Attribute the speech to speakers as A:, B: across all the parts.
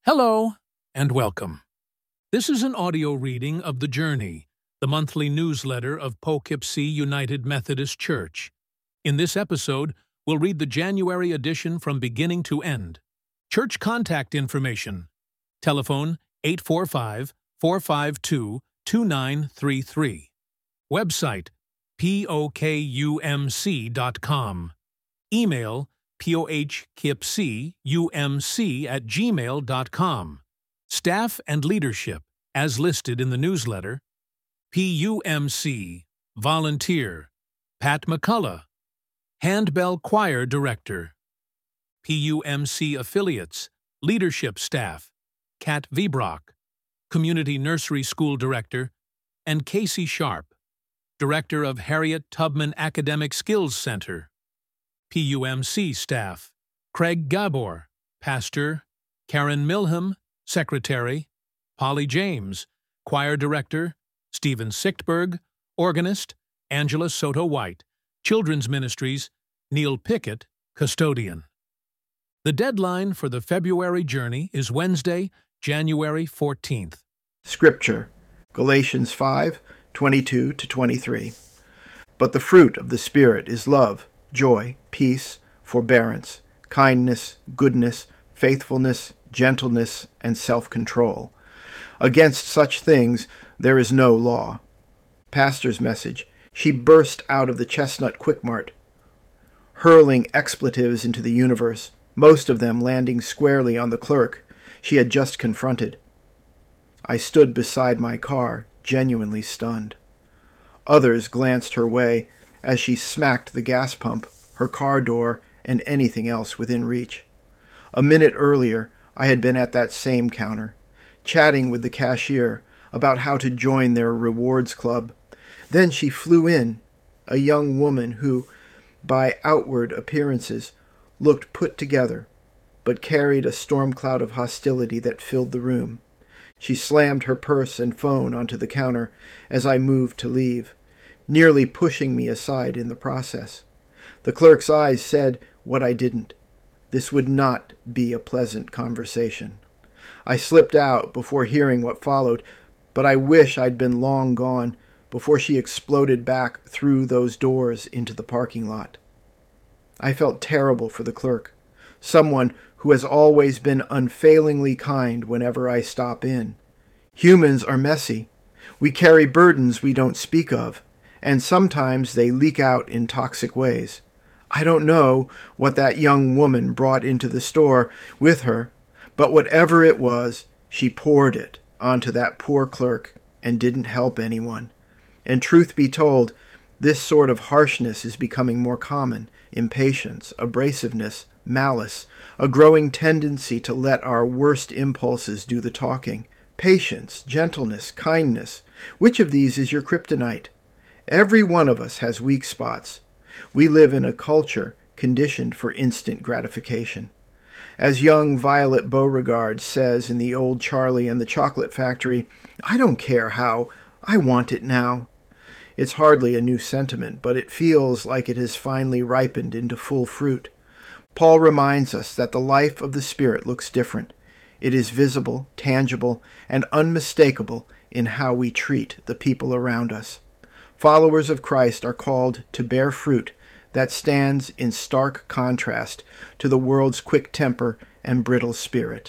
A: Hello and welcome. This is an audio reading of The Journey, the monthly newsletter of Poughkeepsie United Methodist Church. In this episode, we'll read the January edition from beginning to end. Church contact information. Telephone 845-452-2933. Website pokumc.com. Email pohkipsumc@gmail.com. Staff and leadership, as listed in the newsletter: PUMC, volunteer, Pat McCullough, Handbell Choir Director. PUMC affiliates, leadership staff, Kat Vibrock, Community Nursery School Director, and Casey Sharp, Director of Harriet Tubman Academic Skills Center. PUMC staff: Craig Gabor, Pastor; Karen Milham, Secretary; Polly James, Choir Director; Stephen Sichtberg, Organist; Angela Soto White, Children's Ministries; Neil Pickett, Custodian. The deadline for the February journey is Wednesday, January 14th.
B: Scripture, Galatians 5:22-23. But the fruit of the Spirit is love, joy, peace, forbearance, kindness, goodness, faithfulness, gentleness, and self-control. Against such things there is no law. Pastor's message. She burst out of the Chestnut Quick-Mart, hurling expletives into the universe, most of them landing squarely on the clerk she had just confronted. I stood beside my car, genuinely stunned. Others glanced her way as she smacked the gas pump, her car door, and anything else within reach. A minute earlier, I had been at that same counter, chatting with the cashier about how to join their rewards club. Then she flew in, a young woman who, by outward appearances, looked put together, but carried a storm cloud of hostility that filled the room. She slammed her purse and phone onto the counter as I moved to leave, nearly pushing me aside in the process. The clerk's eyes said what I didn't. This would not be a pleasant conversation. I slipped out before hearing what followed, but I wish I'd been long gone before she exploded back through those doors into the parking lot. I felt terrible for the clerk, someone who has always been unfailingly kind whenever I stop in. Humans are messy. We carry burdens we don't speak of, and sometimes they leak out in toxic ways. I don't know what that young woman brought into the store with her, but whatever it was, she poured it onto that poor clerk and didn't help anyone. And truth be told, this sort of harshness is becoming more common. Impatience, abrasiveness, malice, a growing tendency to let our worst impulses do the talking. Patience, gentleness, kindness. Which of these is your kryptonite? Every one of us has weak spots. We live in a culture conditioned for instant gratification. As young Violet Beauregard says in The Old Charlie and the Chocolate Factory, "I don't care how, I want it now." It's hardly a new sentiment, but it feels like it has finally ripened into full fruit. Paul reminds us that the life of the Spirit looks different. It is visible, tangible, and unmistakable in how we treat the people around us. Followers of Christ are called to bear fruit that stands in stark contrast to the world's quick temper and brittle spirit.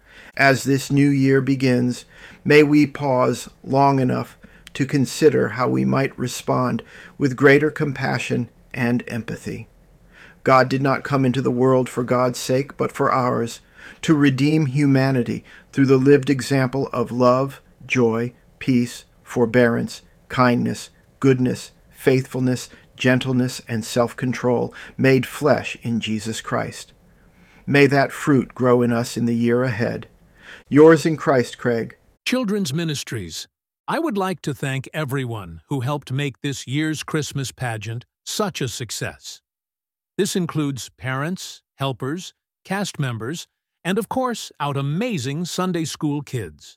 B: As this new year begins, may we pause long enough to consider how we might respond with greater compassion and empathy. God did not come into the world for God's sake, but for ours, to redeem humanity through the lived example of love, joy, peace, forbearance, kindness, goodness, faithfulness, gentleness, and self-control, made flesh in Jesus Christ. May that fruit grow in us in the year ahead. Yours in Christ, Craig.
A: Children's Ministries. I would like to thank everyone who helped make this year's Christmas pageant such a success. This includes parents, helpers, cast members, and of course, our amazing Sunday school kids.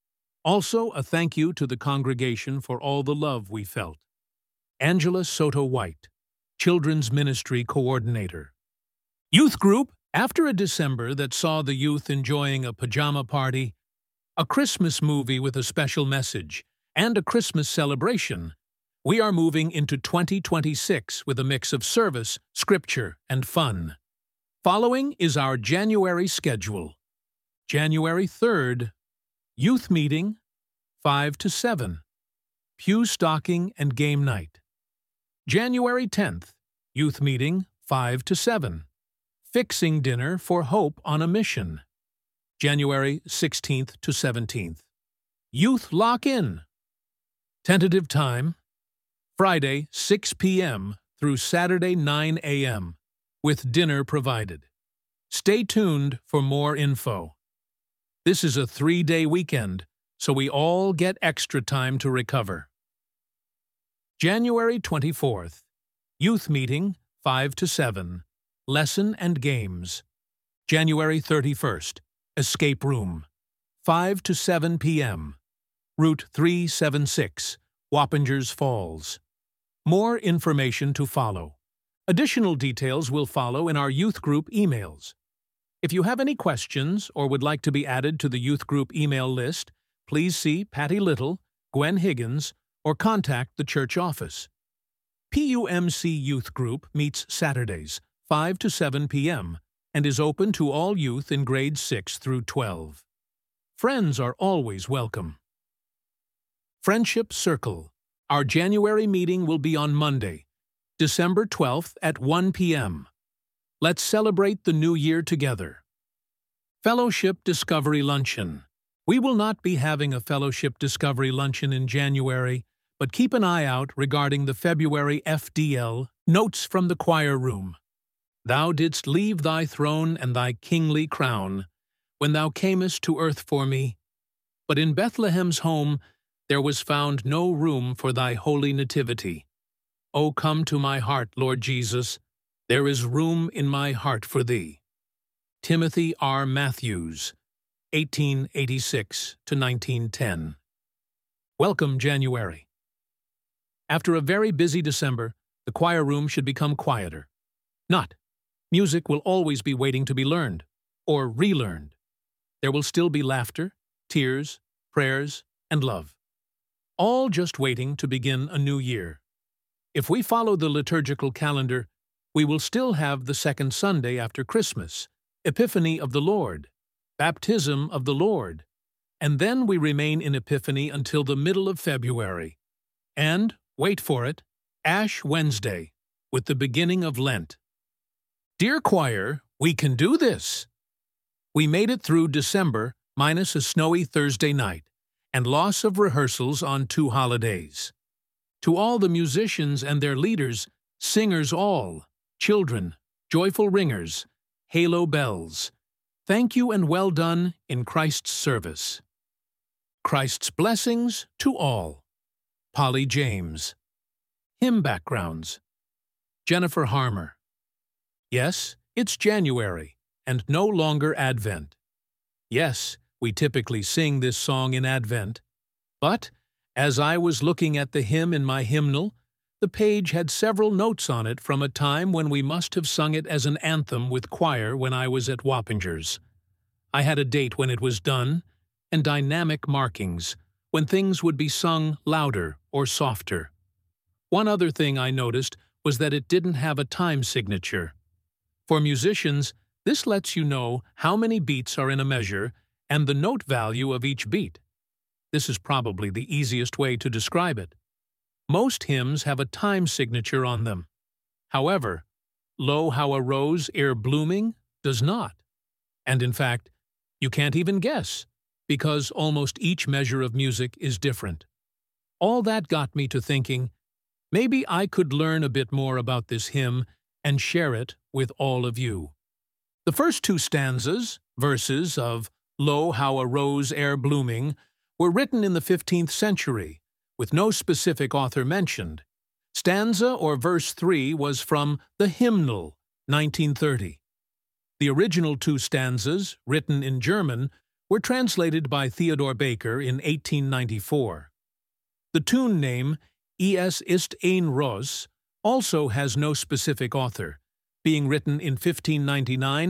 A: Also, a thank you to the congregation for all the love we felt. Angela Soto White, Children's Ministry Coordinator. Youth Group After a December that saw the youth enjoying a pajama party, a Christmas movie with a special message, and a Christmas celebration, we are moving into 2026 with a mix of service, scripture, and fun. Following is our January schedule. January 3rd, Youth Meeting, 5 to 7. Pew Stocking and Game Night. January 10th, Youth Meeting, 5 to 7. Fixing Dinner for Hope on a Mission. January 16th to 17th. Youth Lock-In. Tentative time, Friday 6 p.m. through Saturday 9 a.m., with dinner provided. Stay tuned for more info. This is a 3-day weekend, so we all get extra time to recover. January 24th, Youth Meeting, 5 to 7. Lesson and Games. January 31st, Escape Room, 5 to 7 p.m. Route 376, Wappingers Falls. More information to follow. Additional details will follow in our youth group emails. If you have any questions or would like to be added to the youth group email list, please see Patty Little, Gwen Higgins, or contact the church office. PUMC Youth Group meets Saturdays, 5 to 7 p.m., and is open to all youth in grades 6 through 12. Friends are always welcome. Friendship Circle. Our January meeting will be on Monday, December 12th at 1 p.m. Let's celebrate the new year together. Fellowship Discovery Luncheon. We will not be having a Fellowship Discovery Luncheon in January, but keep an eye out regarding the February FDL Notes from the Choir Room. Thou didst leave thy throne and thy kingly crown, when thou camest to earth for me. But in Bethlehem's home there was found no room for thy holy nativity. O come to my heart, Lord Jesus, there is room in my heart for thee. Timothy R. Matthews, 1886 to 1910. Welcome, January. After a very busy December, the choir room should become quieter. Not. Music will always be waiting to be learned, or relearned. There will still be laughter, tears, prayers, and love. All just waiting to begin a new year. If we follow the liturgical calendar, we will still have the second Sunday after Christmas, Epiphany of the Lord, Baptism of the Lord, and then we remain in Epiphany until the middle of February. And, wait for it, Ash Wednesday, with the beginning of Lent. Dear choir, we can do this! We made it through December minus a snowy Thursday night and loss of rehearsals on 2 holidays. To all the musicians and their leaders, singers all, children, joyful ringers, halo bells, thank you and well done in Christ's service. Christ's blessings to all. Polly James. Hymn backgrounds. Jennifer Harmer. Yes, it's January, and no longer Advent. Yes, we typically sing this song in Advent, but as I was looking at the hymn in my hymnal, the page had several notes on it from a time when we must have sung it as an anthem with choir when I was at Wappingers. I had a date when it was done, and dynamic markings, when things would be sung louder or softer. One other thing I noticed was that it didn't have a time signature. For musicians, this lets you know how many beats are in a measure and the note value of each beat. This is probably the easiest way to describe it. Most hymns have a time signature on them. However, Lo, How a Rose Ere Blooming does not. And in fact, you can't even guess, because almost each measure of music is different. All that got me to thinking, maybe I could learn a bit more about this hymn and share it with all of you. The first 2 stanzas, verses of Lo, How a Rose Ere Blooming, were written in the 15th century, with no specific author mentioned. Stanza or verse 3 was from The Hymnal, 1930. The original 2 stanzas, written in German, were translated by Theodor Baker in 1894. The tune name, Es ist ein Ross, also has no specific author, being written in 1599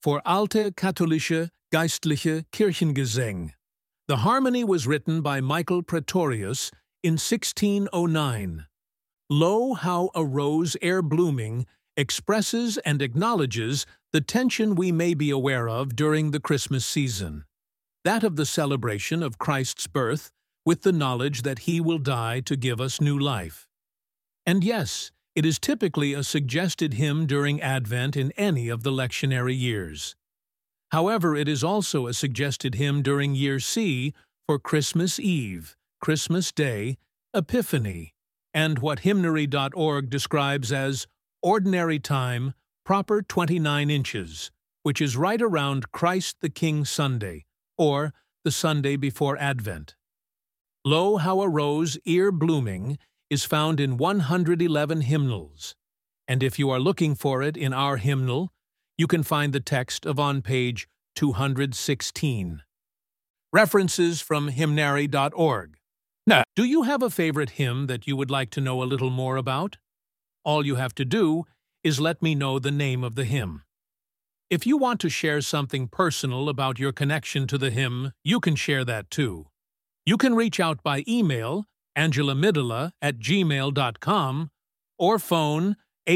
A: for Alte Katholische Geistliche Kirchengesang. The harmony was written by Michael Praetorius in 1609. Lo, how a rose ere blooming expresses and acknowledges the tension we may be aware of during the Christmas season, that of the celebration of Christ's birth with the knowledge that he will die to give us new life. And yes, it is typically a suggested hymn during Advent in any of the lectionary years. However, it is also a suggested hymn during Year C for Christmas Eve, Christmas Day, Epiphany, and what hymnary.org describes as ordinary time, proper 29 inches, which is right around Christ the King Sunday, or the Sunday before Advent. Lo, how a rose ere blooming is found in 111 hymnals, and if you are looking for it in our hymnal, you can find the text on page 216. References from hymnary.org. Now, do you have a favorite hymn that you would like to know a little more about? All you have to do is let me know the name of the hymn. If you want to share something personal about your connection to the hymn, you can share that too. You can reach out by email, angelamidala@gmail.com, or phone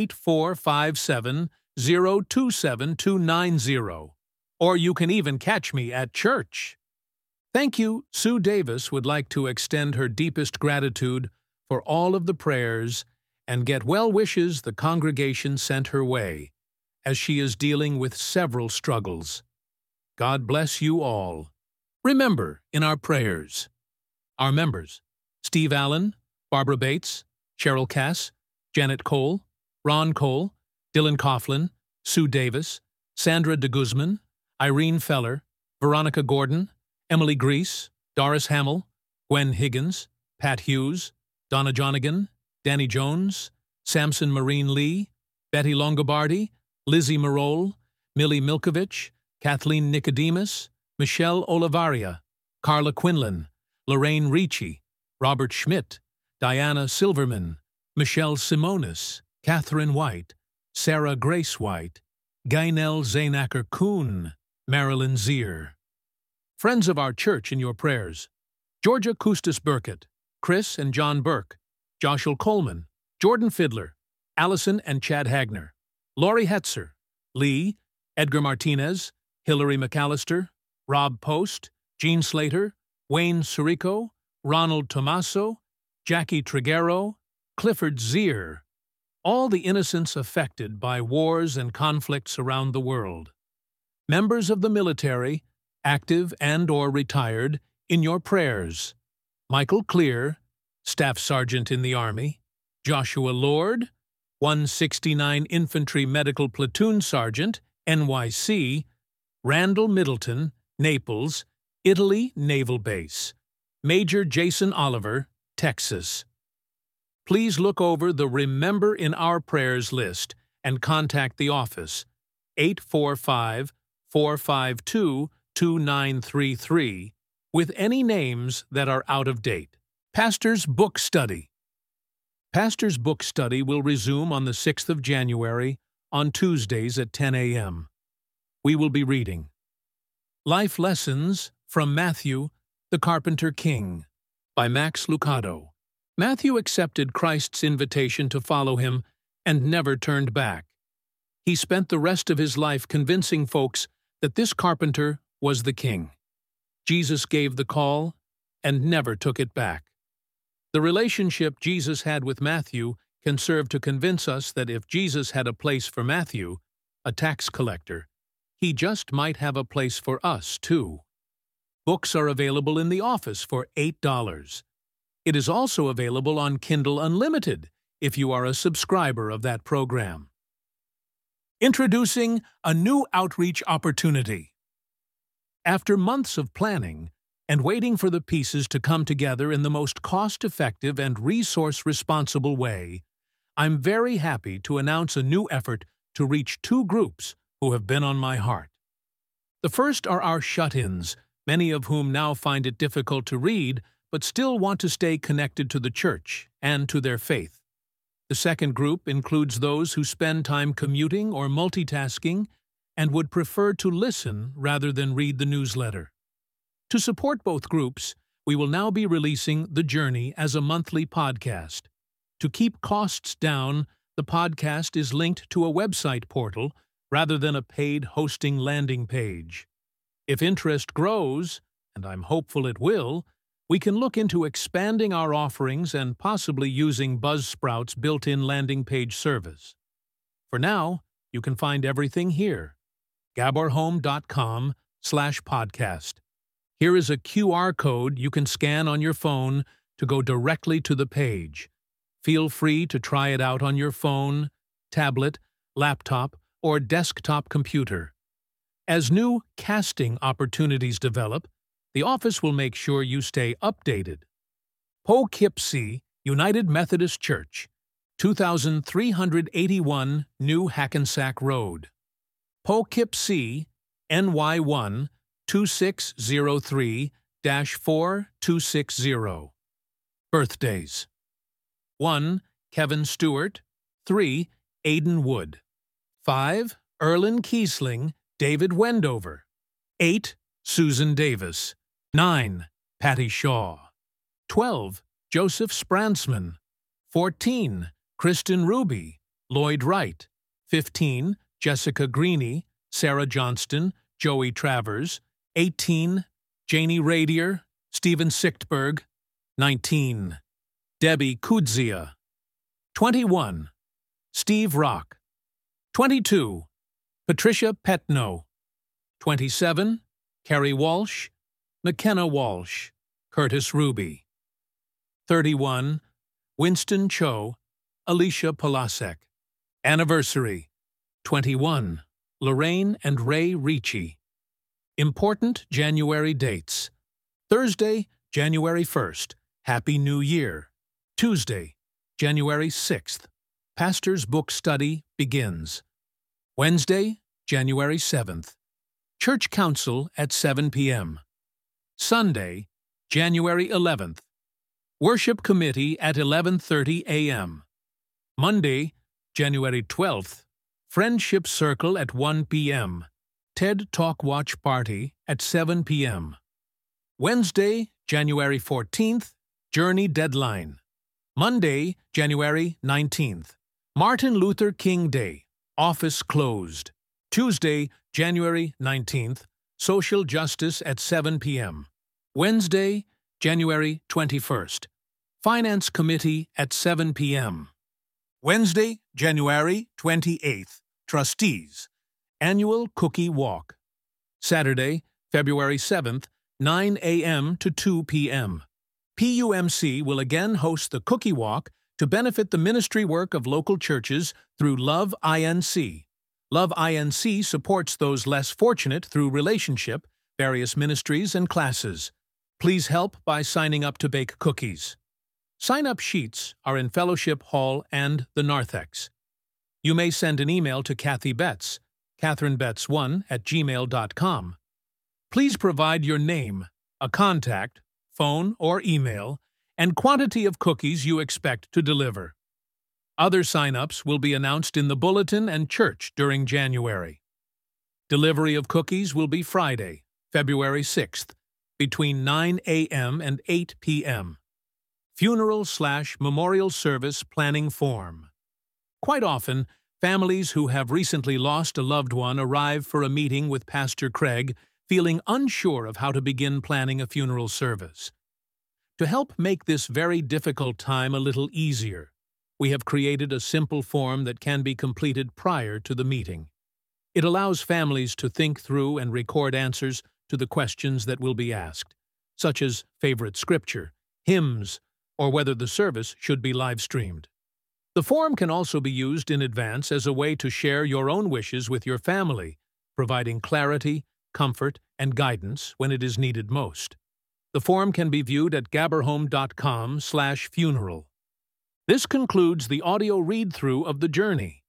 A: 8457-027-290, or you can even catch me at church. Thank you. Sue Davis would like to extend her deepest gratitude for all of the prayers and get well wishes the congregation sent her way, as she is dealing with several struggles. God bless you all. Remember, in our prayers, our members: Steve Allen, Barbara Bates, Cheryl Cass, Janet Cole, Ron Cole, Dylan Coughlin, Sue Davis, Sandra de Guzman, Irene Feller, Veronica Gordon, Emily Grease, Doris Hamill, Gwen Higgins, Pat Hughes, Donna Jonigan, Danny Jones, Samson Marine Lee, Betty Longobardi, Lizzie Marole, Millie Milkovich, Kathleen Nicodemus, Michelle Olivaria, Carla Quinlan, Lorraine Ricci, Robert Schmidt, Diana Silverman, Michelle Simonis, Catherine White, Sarah Grace White, Gainel Zainacker-Kuhn, Marilyn Zier. Friends of our church in your prayers: Georgia Custis Burkett, Chris and John Burke, Joshua Coleman, Jordan Fiddler, Allison and Chad Hagner, Lori Hetzer, Lee, Edgar Martinez, Hillary McAllister, Rob Post, Gene Slater, Wayne Surico, Ronald Tomaso, Jackie Triguero, Clifford Zier, all the innocents affected by wars and conflicts around the world. Members of the military, active and/or retired, in your prayers: Michael Clear, Staff Sergeant in the Army; Joshua Lord, 169 Infantry Medical Platoon Sergeant, NYC; Randall Middleton, Naples, Italy Naval Base; Major Jason Oliver, Texas. Please look over the Remember in Our Prayers list and contact the office, 845-452-2933, with any names that are out of date. Pastor's Book Study. Pastor's Book Study will resume on the 6th of January on Tuesdays at 10 a.m. We will be reading Life Lessons from Matthew, the Carpenter King, by Max Lucado. Matthew accepted Christ's invitation to follow him and never turned back. He spent the rest of his life convincing folks that this carpenter was the king. Jesus gave the call and never took it back. The relationship Jesus had with Matthew can serve to convince us that if Jesus had a place for Matthew, a tax collector, he just might have a place for us, too. Books are available in the office for $8. It is also available on Kindle Unlimited if you are a subscriber of that program. Introducing a new outreach opportunity. After months of planning and waiting for the pieces to come together in the most cost-effective and resource-responsible way, I'm very happy to announce a new effort to reach two groups who have been on my heart. The first are our shut-ins, many of whom now find it difficult to read but still want to stay connected to the church and to their faith. The second group includes those who spend time commuting or multitasking and would prefer to listen rather than read the newsletter. To support both groups, we will now be releasing The Journey as a monthly podcast. To keep costs down, the podcast is linked to a website portal rather than a paid hosting landing page. If interest grows, and I'm hopeful it will, we can look into expanding our offerings and possibly using Buzzsprout's built-in landing page service. For now, you can find everything here, gaborhome.com/podcast. Here is a QR code you can scan on your phone to go directly to the page. Feel free to try it out on your phone, tablet, laptop, or desktop computer. As new casting opportunities develop, the office will make sure you stay updated. Poughkeepsie United Methodist Church, 2381 New Hackensack Road. Poughkeepsie, NY1 2603-4260. Birthdays: 1. Kevin Stewart. 3. Aidan Wood. 5. Erlin Kiesling, David Wendover. 8. Susan Davis. 9. Patty Shaw. 12. Joseph Spransman. 14. Kristen Ruby, Lloyd Wright. 15. Jessica Greeny, Sarah Johnston, Joey Travers. 18. Janie Radier, Stephen Sichtberg. 19. Debbie Kudzia. 21. Steve Rock. 22. Patricia Petno. 27. Carrie Walsh, McKenna Walsh, Curtis Ruby. 31. Winston Cho, Alicia Polasek. Anniversary: 21. Lorraine and Ray Ricci. Important January dates: Thursday, January 1st, Happy New Year. Tuesday, January 6th, Pastor's Book Study begins. Wednesday, January 7th, Church Council at 7 p.m. Sunday, January 11th, Worship Committee at 11:30 a.m. Monday, January 12th, Friendship Circle at 1 p.m. TED Talk Watch Party at 7 p.m. Wednesday, January 14th, Journey Deadline. Monday, January 19th, Martin Luther King Day, Office Closed. Tuesday, January 19th, Social Justice at 7 p.m. Wednesday, January 21st, Finance Committee at 7 p.m. Wednesday, January 28th, Trustees, Annual Cookie Walk. Saturday, February 7th, 9 a.m. to 2 p.m. PUMC will again host the Cookie Walk to benefit the ministry work of local churches through Love INC. Love INC supports those less fortunate through relationship, various ministries, and classes. Please help by signing up to bake cookies. Sign-up sheets are in Fellowship Hall and the Narthex. You may send an email to Kathy Betts, katherinebetts1@gmail.com. Please provide your name, a contact, phone, or email, and quantity of cookies you expect to deliver. Other sign-ups will be announced in the bulletin and church during January. Delivery of cookies will be Friday, February 6th, between 9 a.m. and 8 p.m. Funeral/memorial service planning form. Quite often, families who have recently lost a loved one arrive for a meeting with Pastor Craig, feeling unsure of how to begin planning a funeral service. To help make this very difficult time a little easier, we have created a simple form that can be completed prior to the meeting. It allows families to think through and record answers to the questions that will be asked, such as favorite scripture, hymns, or whether the service should be live-streamed. The form can also be used in advance as a way to share your own wishes with your family, providing clarity, comfort, and guidance when it is needed most. The form can be viewed at gaborhome.com/funeral. This concludes the audio read-through of The Journey.